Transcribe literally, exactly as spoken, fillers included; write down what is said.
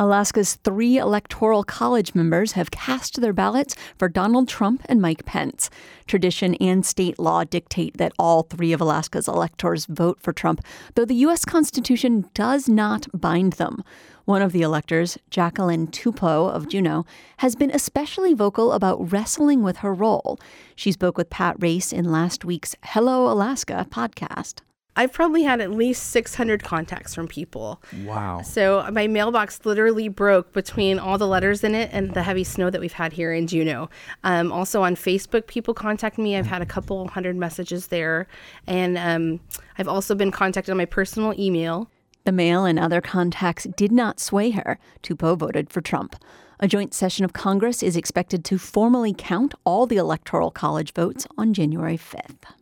Alaska's three Electoral College members have cast their ballots for Donald Trump and Mike Pence. Tradition and state law dictate that all three of Alaska's electors vote for Trump, though the U S Constitution does not bind them. One of the electors, Jacqueline Tupou of Juneau, has been especially vocal about wrestling with her role. She spoke with Pat Race in last week's Hello Alaska podcast. I've probably had at least six hundred contacts from people. Wow. So my mailbox literally broke between all the letters in it and the heavy snow that we've had here in Juneau. Um, also on Facebook, people contact me. I've had a couple hundred messages there. And um, I've also been contacted on my personal email. The mail and other contacts did not sway her. Tupou voted for Trump. A joint session of Congress is expected to formally count all the Electoral College votes on January fifth.